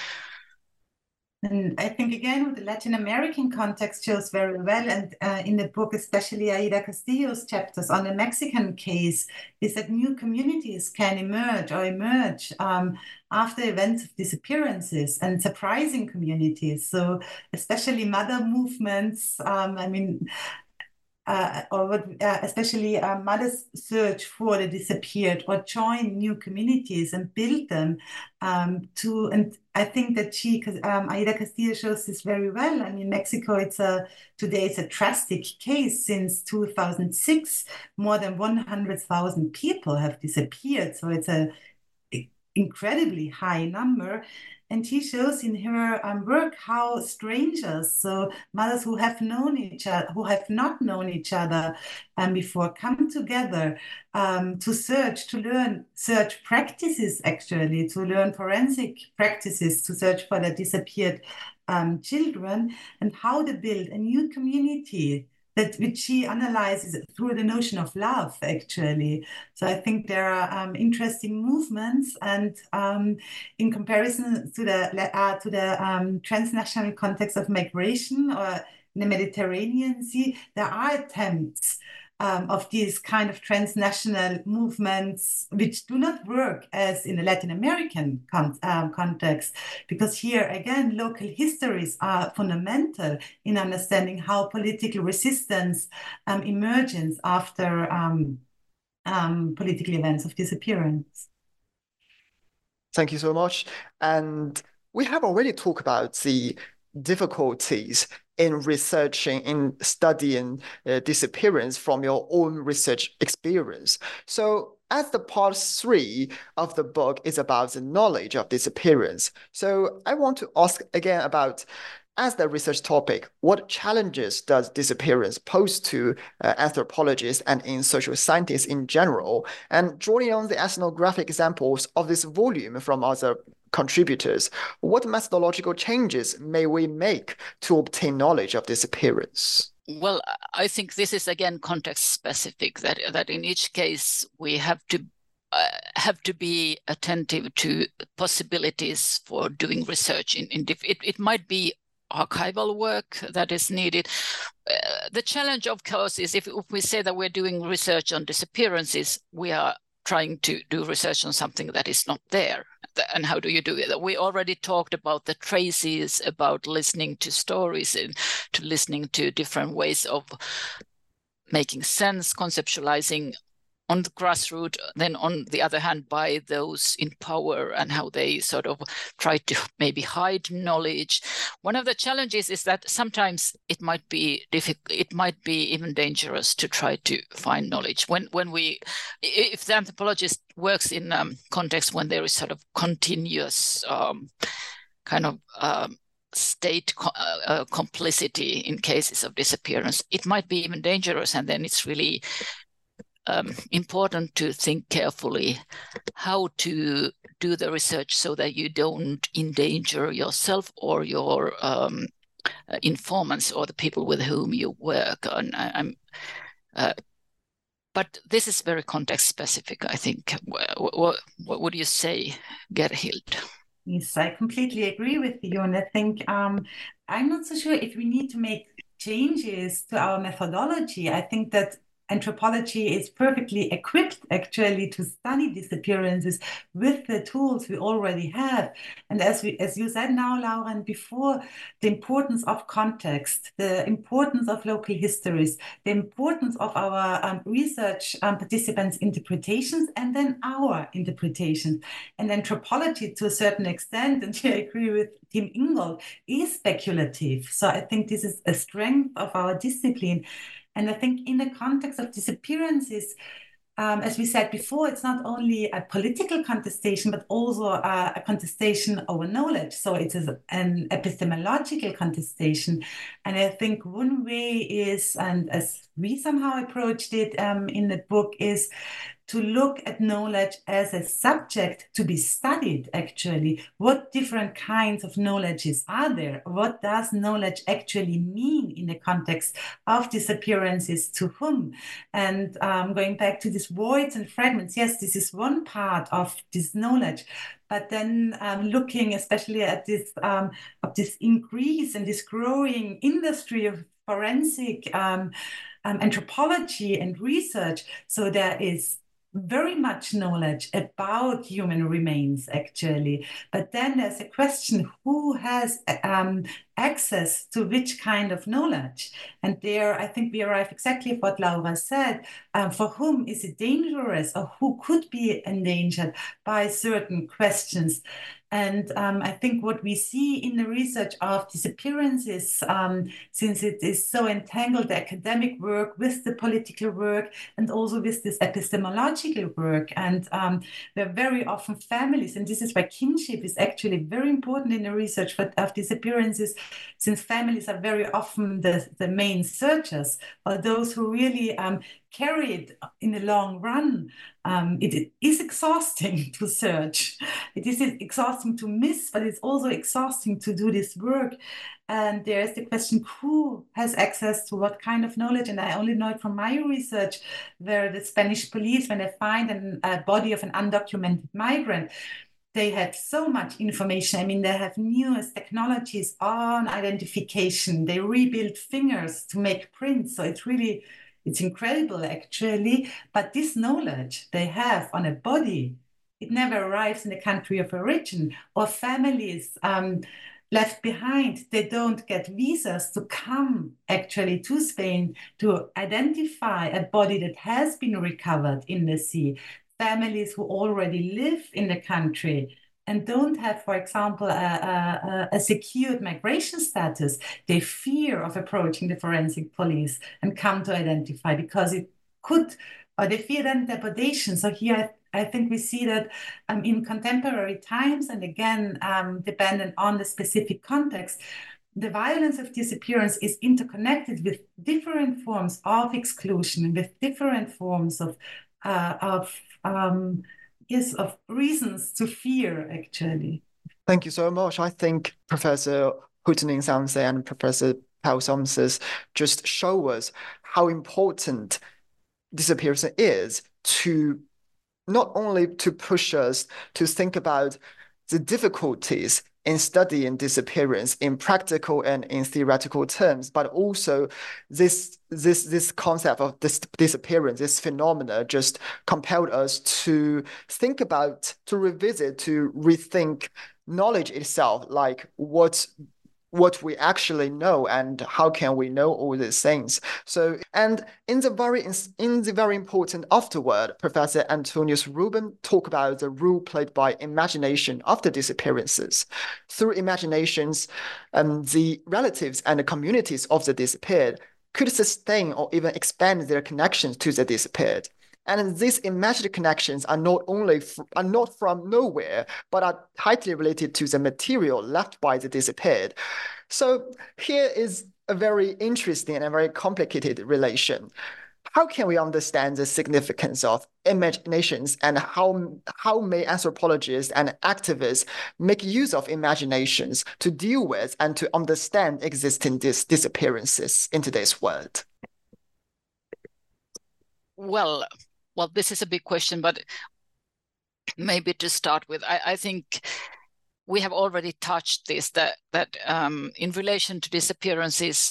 And I think, again, the Latin American context shows very well, and uh, in the book, especially Aida Castillo's chapters on the Mexican case, is that new communities can emerge or emerge um, after events of disappearances, and surprising communities. So especially mother movements, um, I mean, Uh, or what, uh, especially uh, mothers search for the disappeared or join new communities and build them um, to, and I think that she, um, Aida Castillo shows this very well. I mean, Mexico, it's a, today it's a drastic case. Since two thousand six, more than one hundred thousand people have disappeared. So it's a incredibly high number. And she shows in her um, work how strangers, so mothers who have known each other, who have not known each other um, before, come together um, to search, to learn, search practices actually, to learn forensic practices, to search for the disappeared um, children, and how to build a new community that which she analyzes through the notion of love, actually. So I think there are um, interesting movements, and um, in comparison to the uh, to the um, transnational context of migration or in the Mediterranean Sea, there are attempts um, of these kind of transnational movements which do not work as in the Latin American con um, context, because here again local histories are fundamental in understanding how political resistance um, emerges after um, um, political events of disappearance. Thank you so much. And we have already talked about the difficulties in researching, in studying uh, disappearance from your own research experience. So as the part three of the book is about the knowledge of disappearance, so I want to ask again about, as the research topic, what challenges does disappearance pose to uh, anthropologists and in social scientists in general? And drawing on the ethnographic examples of this volume from other contributors, what methodological changes may we make to obtain knowledge of disappearance? Well, I think this is again context specific, that, that in each case we have to uh, have to be attentive to possibilities for doing research. In, in it, it might be archival work that is needed. Uh, the challenge, of course, is if, if we say that we're doing research on disappearances, we are trying to do research on something that is not there. And how do you do it? We already talked about the traces, about listening to stories, and to listening to different ways of making sense, conceptualizing on the grassroots, then on the other hand, by those in power and how they sort of try to maybe hide knowledge. One of the challenges is that sometimes it might be difficult, it might be even dangerous to try to find knowledge. When when we, if the anthropologist works in a um, context when there is sort of continuous um, kind of um, state co uh, complicity in cases of disappearance, it might be even dangerous, and then it's really Um, important to think carefully how to do the research so that you don't endanger yourself or your um, uh, informants or the people with whom you work. And I, I'm, uh, but this is very context specific, I think. What, what, what would you say, Gerhild? Yes, I completely agree with you. And I think um, I'm not so sure if we need to make changes to our methodology. I think that anthropology is perfectly equipped actually to study disappearances with the tools we already have. And as we, as you said now, Laura, and before, the importance of context, the importance of local histories, the importance of our um, research um, participants' interpretations, and then our interpretations. And anthropology, to a certain extent, and here I agree with Tim Ingold, is speculative. So I think this is a strength of our discipline. And I think in the context of disappearances, um, as we said before, it's not only a political contestation, but also a, a contestation over knowledge. So it is an epistemological contestation. And I think one way is, and as we somehow approached it um, in the book, is to look at knowledge as a subject to be studied, actually. What different kinds of knowledges are there? What does knowledge actually mean in the context of disappearances, to whom? And um, going back to these voids and fragments, yes, this is one part of this knowledge. But then um, looking especially at this, um, of this increase and this growing industry of forensic um, um, anthropology and research, so there is very much knowledge about human remains, actually. But then there's a question, who has um, access to which kind of knowledge? And there, I think we arrive exactly at what Laura said. Um, for whom is it dangerous, or who could be endangered by certain questions? And um, I think what we see in the research of disappearances, um, since it is so entangled, the academic work with the political work, and also with this epistemological work. And um, there are very often families, and this is why kinship is actually very important in the research of disappearances, since families are very often the, the main searchers, or those who really um, carry it in the long run. Um, it, it is exhausting to search. It is exhausting to miss, but it's also exhausting to do this work. And there's the question, who has access to what kind of knowledge? And I only know it from my research, where the Spanish police, when they find an, a body of an undocumented migrant, they have so much information. I mean, they have newest technologies on identification. They rebuild fingers to make prints. So it's really, it's incredible, actually. But this knowledge they have on a body, it never arrives in the country of origin. Or families um, left behind, they don't get visas to come actually to Spain to identify a body that has been recovered in the sea. Families who already live in the country and don't have, for example, a, a, a secured migration status, they fear of approaching the forensic police and come to identify because it could, or they fear then deportation. So here I, I think we see that um, in contemporary times, and again, um, dependent on the specific context, the violence of disappearance is interconnected with different forms of exclusion, with different forms of Uh, of um, yes, of reasons to fear, actually. Thank you so much. I think Professor Houtening Samse and Professor Pau Samses just show us how important disappearance is, to not only to push us to think about the difficulties in studying disappearance in practical and in theoretical terms, but also this this this concept of this disappearance, this phenomena, just compelled us to think about, to revisit, to rethink knowledge itself, like what what we actually know and how can we know all these things. So, and in the very in the very important afterword, Professor Antonius Rubin talked about the role played by imagination after disappearances. Through imaginations, um, the relatives and the communities of the disappeared could sustain or even expand their connections to the disappeared. And these imagined connections are not only are not from nowhere, but are tightly related to the material left by the disappeared. So here is a very interesting and a very complicated relation. How can we understand the significance of imaginations, and how how may anthropologists and activists make use of imaginations to deal with and to understand existing dis disappearances in today's world? Well, well, this is a big question, but maybe to start with, I, I think we have already touched this, that that um, in relation to disappearances,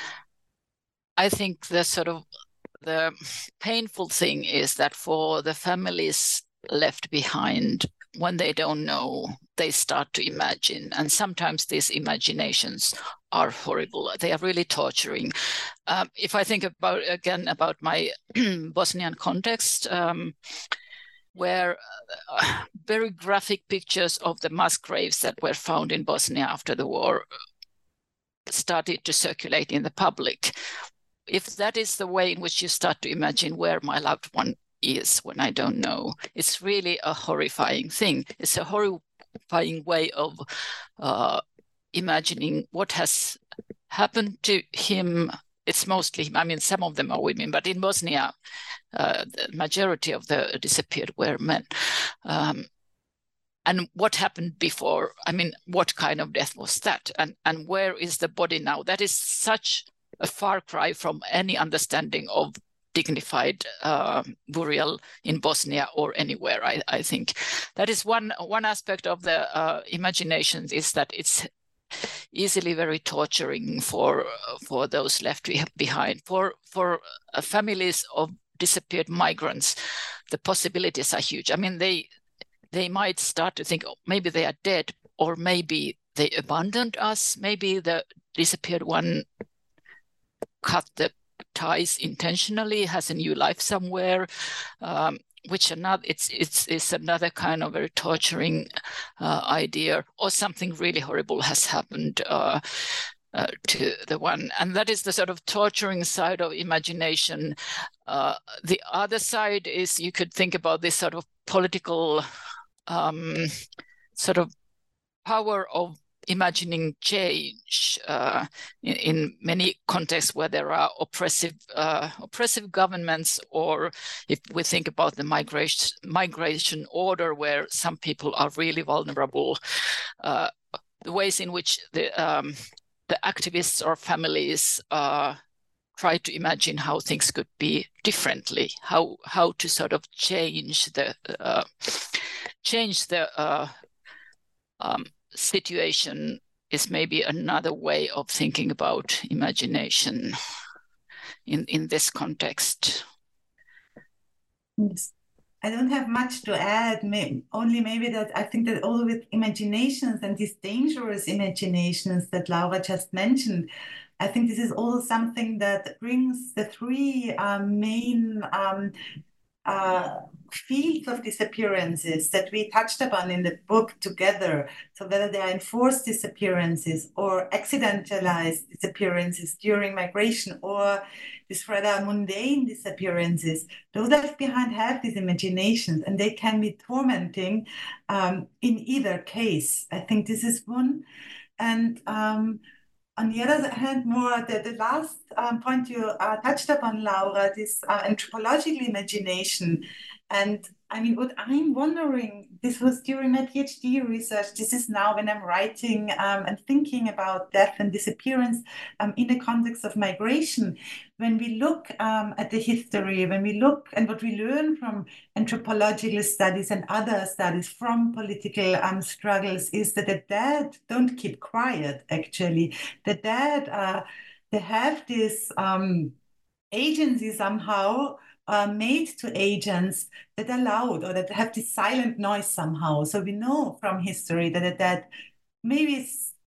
I think the sort of the painful thing is that for the families left behind, when they don't know, they start to imagine. And sometimes these imaginations are horrible. They are really torturing. Um, if I think about, again, about my Bosnian context, um, where uh, very graphic pictures of the mass graves that were found in Bosnia after the war started to circulate in the public. If that is the way in which you start to imagine where my loved one is when I don't know, it's really a horrifying thing. It's a horrifying way of uh, imagining what has happened to him. It's mostly, I mean, some of them are women, but in Bosnia, uh, the majority of the disappeared were men. Um, and what happened before? I mean, what kind of death was that? And, and where is the body now? That is such a far cry from any understanding of dignified uh, burial in Bosnia or anywhere, I, I think. That is one, one aspect of the uh, imagination, is that it's easily very torturing for for those left behind. For for uh, families of disappeared migrants, the possibilities are huge. I mean, they they might start to think, oh, maybe they are dead, or maybe they abandoned us, maybe the disappeared one cut the ties intentionally, has a new life somewhere. Um, which another it's it's it's another kind of very torturing uh, idea, or something really horrible has happened uh, uh, to the one, and that is the sort of torturing side of imagination. Uh, the other side is, you could think about this sort of political um, sort of power of imagining change uh, in, in many contexts where there are oppressive uh, oppressive governments, or if we think about the migration migration order, where some people are really vulnerable, uh, the ways in which the um, the activists or families uh, try to imagine how things could be differently, how how to sort of change the uh, change the uh, um, situation, is maybe another way of thinking about imagination in, in this context. Yes. I don't have much to add, may, only maybe that I think that all with imaginations and these dangerous imaginations that Laura just mentioned, I think this is also something that brings the three um, main um, uh, fields of disappearances that we touched upon in the book together. So whether they are enforced disappearances or accidentalized disappearances during migration, or these rather mundane disappearances, those left behind have these imaginations, and they can be tormenting um, in either case. I think this is one. And um, on the other hand, more the, the last um, point you uh, touched upon, Laura, this uh, anthropological imagination. And I mean, what I'm wondering, this was during my PhD research, this is now when I'm writing um, and thinking about death and disappearance um, in the context of migration. When we look um, at the history, when we look and what we learn from anthropological studies and other studies from political um, struggles, is that the dead don't keep quiet, actually. The dead, uh, they have this um, agency somehow, uh, made to agents that are loud, or that have this silent noise somehow. So we know from history that that maybe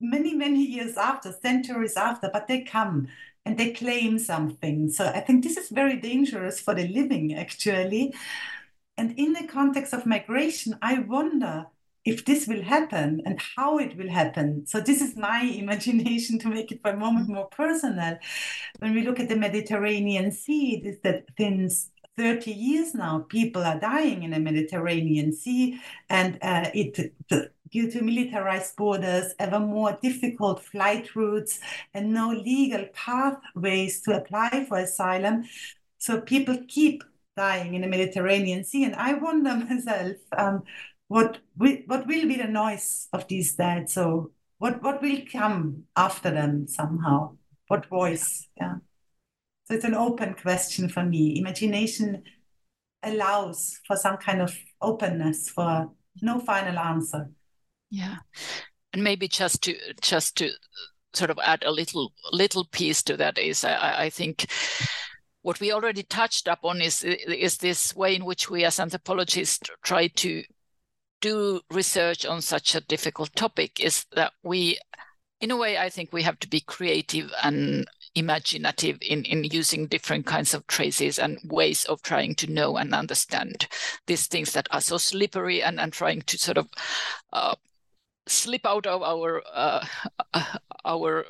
many, many years after, centuries after, but they come and they claim something. So I think this is very dangerous for the living, actually. And in the context of migration, I wonder if this will happen and how it will happen. So this is my imagination to make it for a moment more personal. When we look at the Mediterranean Sea, it is that since thirty years now, people are dying in the Mediterranean Sea, and uh, it due to militarized borders, ever more difficult flight routes, and no legal pathways to apply for asylum. So people keep dying in the Mediterranean Sea, and I wonder myself, um, what will, what will be the noise of these dead? So what what will come after them somehow? What voice? Yeah. So it's an open question for me. Imagination allows for some kind of openness, for no final answer. Yeah, and maybe just to just to sort of add a little little piece to that is I, I think what we already touched upon is is this way in which we as anthropologists try to do research on such a difficult topic is that we, in a way, I think we have to be creative and imaginative in, in using different kinds of traces and ways of trying to know and understand these things that are so slippery and, and trying to sort of uh, slip out of our uh, our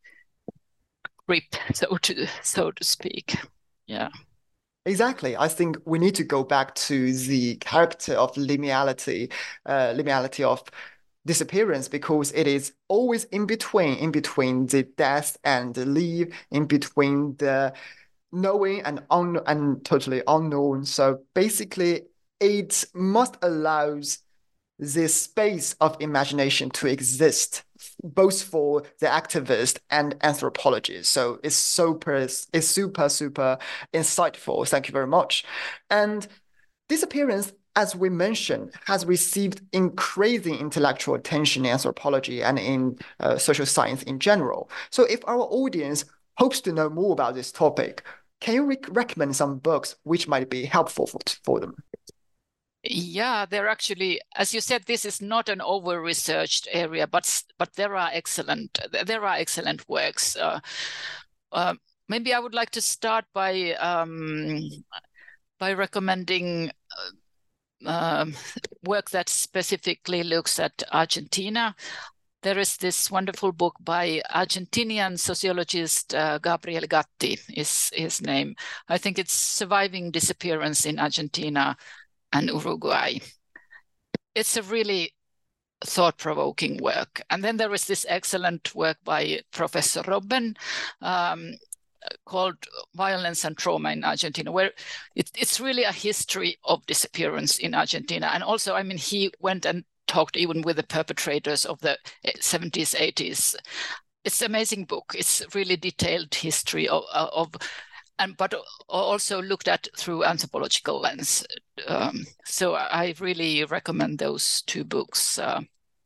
grip, so to so to speak. Yeah. Exactly. I think we need to go back to the character of liminality, uh, liminality of disappearance, because it is always in between, in between the death and the leave, in between the knowing and un and totally unknown. So basically, it must allow this space of imagination to exist, both for the activist and anthropologist. So it's super, it's super, super insightful. Thank you very much. And disappearance, as we mentioned, has received increasing intellectual attention in anthropology and in uh, social science in general. So if our audience hopes to know more about this topic, can you rec recommend some books which might be helpful for, for them? Yeah, they're actually, as you said, this is not an over-researched area, but but there are excellent there are excellent works. Uh, uh, maybe I would like to start by um, by recommending uh, um, work that specifically looks at Argentina. There is this wonderful book by Argentinian sociologist uh, Gabriel Gatti is his name. I think it's Surviving Disappearance in Argentina and Uruguay. It's a really thought-provoking work. And then there is this excellent work by Professor Robben um, called Violence and Trauma in Argentina, where it, it's really a history of disappearance in Argentina. And also, I mean, he went and talked even with the perpetrators of the seventies, eighties. It's an amazing book. It's really detailed history of, of and but also looked at through anthropological lens. Um, so I really recommend those two books. Uh,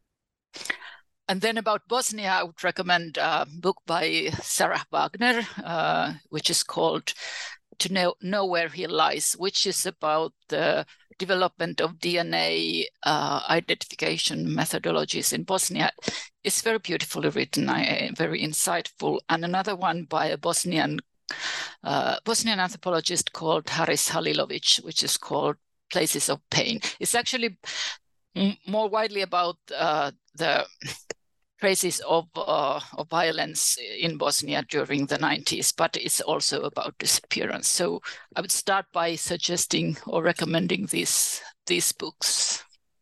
and then about Bosnia, I would recommend a book by Sarah Wagner, uh, which is called To Know, know Where He Lies, which is about the development of D N A uh, identification methodologies in Bosnia. It's very beautifully written, I, very insightful. And another one by a Bosnian Uh, Bosnian anthropologist called Haris Halilovic, which is called Places of Pain. It's actually more widely about uh, the traces of, uh, of violence in Bosnia during the nineties, but it's also about disappearance. So I would start by suggesting or recommending these, these books.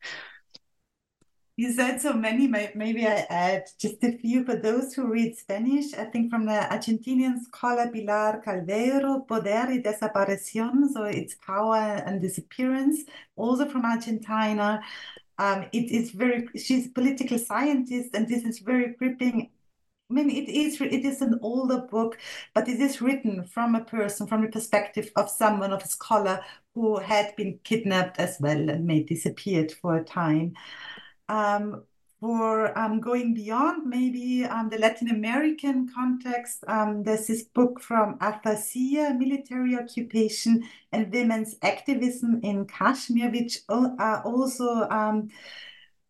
You said so many, maybe I add just a few for those who read Spanish. I think from the Argentinian scholar Pilar Caldeiro, Poder y Desaparición, so it's power and disappearance, also from Argentina. Um, it is very, she's a political scientist, and this is very gripping. I mean, it is, it is an older book, but it is written from a person, from the perspective of someone, of a scholar who had been kidnapped as well and made disappeared for a time. Um, for um, going beyond maybe um, the Latin American context, um, there's this book from Aphasia, Military Occupation and Women's Activism in Kashmir, which are also um,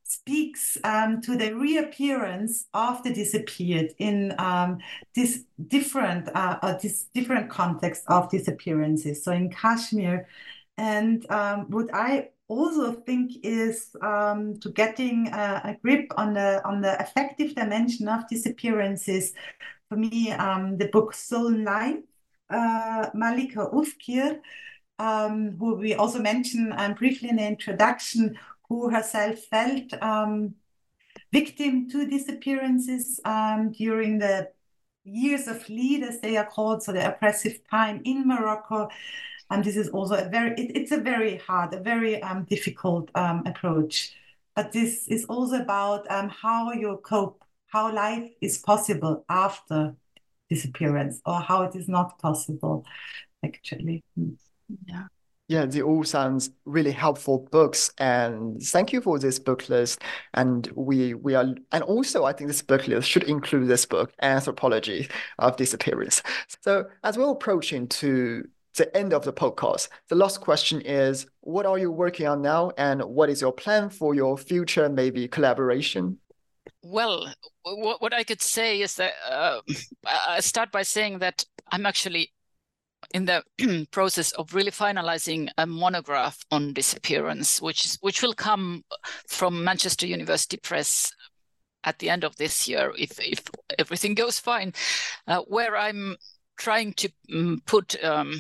speaks um, to the reappearance of the disappeared in um, this different uh, uh, this different context of disappearances. So in Kashmir, and um, what I also think is um, to getting a, a grip on the on the affective dimension of disappearances. For me, um, the book Stolen Life, uh, Malika Ufkir, um, who we also mentioned um, briefly in the introduction, who herself felt um, victim to disappearances um, during the years of Lead, as they are called, so the oppressive time in Morocco. And this is also a very, it, it's a very hard, a very um, difficult um, approach. But this is also about um, how you cope, how life is possible after disappearance, or how it is not possible, actually. Yeah. Yeah, they all sounds really helpful books, and thank you for this book list. And we we are, and also I think this book list should include this book, Anthropology of Disappearance. So as we're approaching to the end of the podcast, the last question is, what are you working on now, and what is your plan for your future, maybe collaboration? Well, what, what I could say is that uh, I start by saying that I'm actually in the process of really finalizing a monograph on disappearance, which is, which will come from Manchester University Press at the end of this year, if if everything goes fine, uh, where I'm trying to um, put. Um,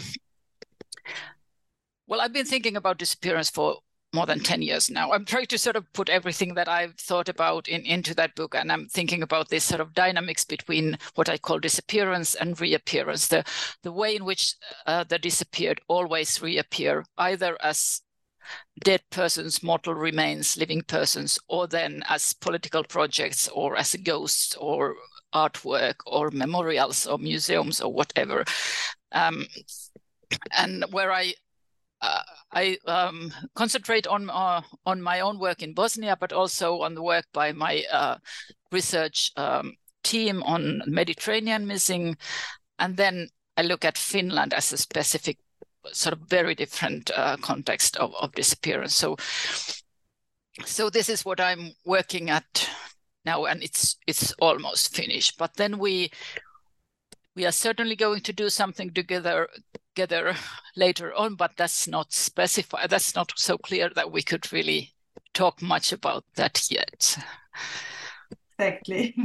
well, I've been thinking about disappearance for more than ten years now. I'm trying to sort of put everything that I've thought about in, into that book. And I'm thinking about this sort of dynamics between what I call disappearance and reappearance, the, the way in which uh, the disappeared always reappear, either as dead persons, mortal remains, living persons, or then as political projects, or as ghosts, or artwork, or memorials, or museums, or whatever. Um, and where I Uh, I um, concentrate on uh, on my own work in Bosnia, but also on the work by my uh, research um, team on Mediterranean missing. And then I look at Finland as a specific, sort of very different uh, context of, of disappearance. So, so this is what I'm working at now, and it's it's almost finished. But then we we are certainly going to do something together. together later on, but that's not specified. That's not so clear that we could really talk much about that yet. Exactly.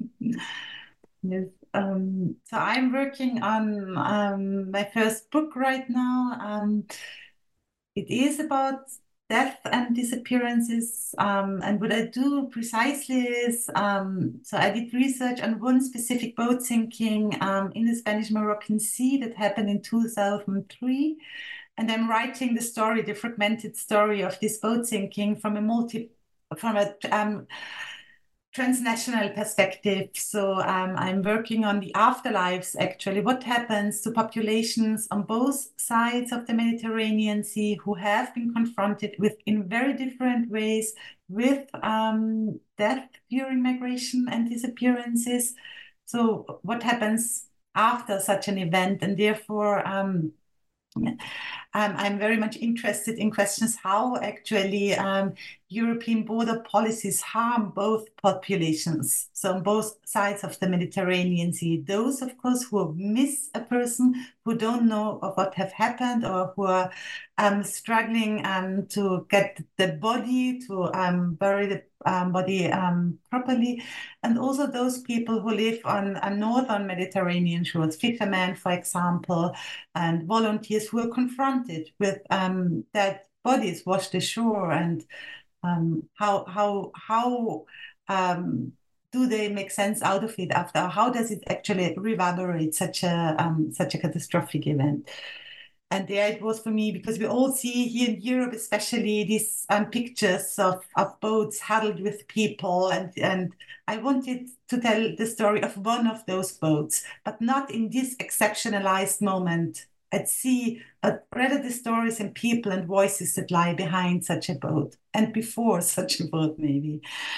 Yes. Um, so I'm working on um, my first book right now. Um, it is about death and disappearances. Um, and what I do precisely is, um, so I did research on one specific boat sinking um, in the Spanish-Moroccan Sea that happened in two thousand three. And I'm writing the story, the fragmented story of this boat sinking from a multi, from a um, transnational perspective. So um, I'm working on the afterlives, actually. What happens to populations on both sides of the Mediterranean Sea who have been confronted with, in very different ways, with um, death during migration and disappearances. So what happens after such an event? And therefore, um, Um, I'm very much interested in questions how actually um, European border policies harm both populations, so on both sides of the Mediterranean Sea. Those, of course, who miss a person, who don't know of what have happened, or who are um, struggling um, to get the body, to um, bury the um, body um, properly, and also those people who live on a northern Mediterranean shores, fishermen, for example, and volunteers who are confronted with um, dead bodies washed ashore, and um, how how how um, do they make sense out of it after? How does it actually reverberate such a um, such a catastrophic event? And there it was for me, because we all see here in Europe, especially these um, pictures of, of boats huddled with people. And, and I wanted to tell the story of one of those boats, but not in this exceptionalized moment at sea, but rather the stories and people and voices that lie behind such a boat and before such a boat, maybe.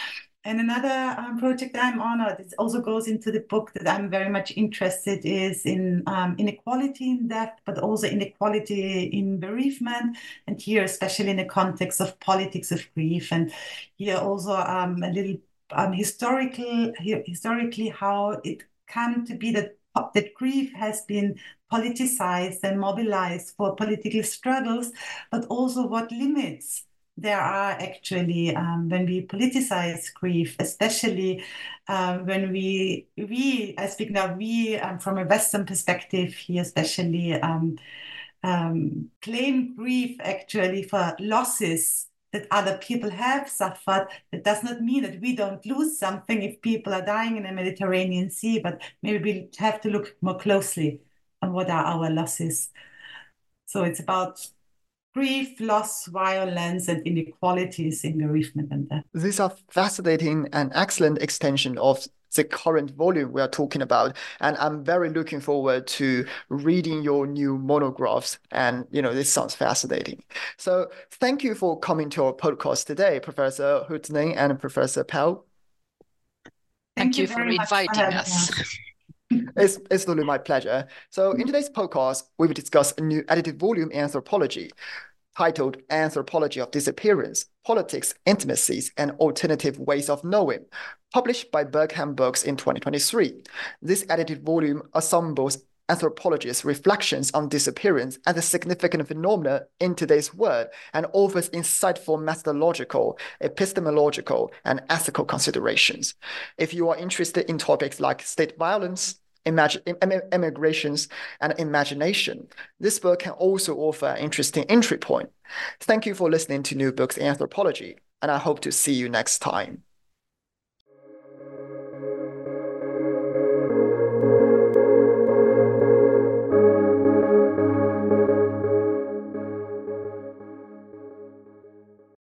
And another um, project I'm on, or this also goes into the book that I'm very much interested is in um, inequality in death, but also inequality in bereavement. And here, especially in the context of politics of grief. And here also um, a little um, historical, historically how it came to be that, that grief has been politicized and mobilized for political struggles, but also what limits there are actually um, when we politicize grief, especially uh, when we, we, I speak now, we um, from a Western perspective here, especially um, um, claim grief actually for losses that other people have suffered. That does not mean that we don't lose something if people are dying in the Mediterranean Sea, but maybe we have to look more closely on what are our losses. So it's about grief, loss, violence, and inequalities in bereavement and death. These are fascinating and excellent extension of the current volume we are talking about. And I'm very looking forward to reading your new monographs. And, you know, this sounds fascinating. So thank you for coming to our podcast today, Professor Huttning and Professor Pell. Thank, thank you for inviting us. It's, it's totally my pleasure. So in today's podcast, we will discuss a new edited volume in anthropology titled Anthropology of Disappearance, Politics, Intimacies, and Alternative Ways of Knowing, published by Bergham Books in twenty twenty-three. This edited volume assembles anthropologists' reflections on disappearance as a significant phenomenon in today's world and offers insightful methodological, epistemological, and ethical considerations. If you are interested in topics like state violence, immigrations, and imagination, this book can also offer an interesting entry point. Thank you for listening to New Books in Anthropology, and I hope to see you next time.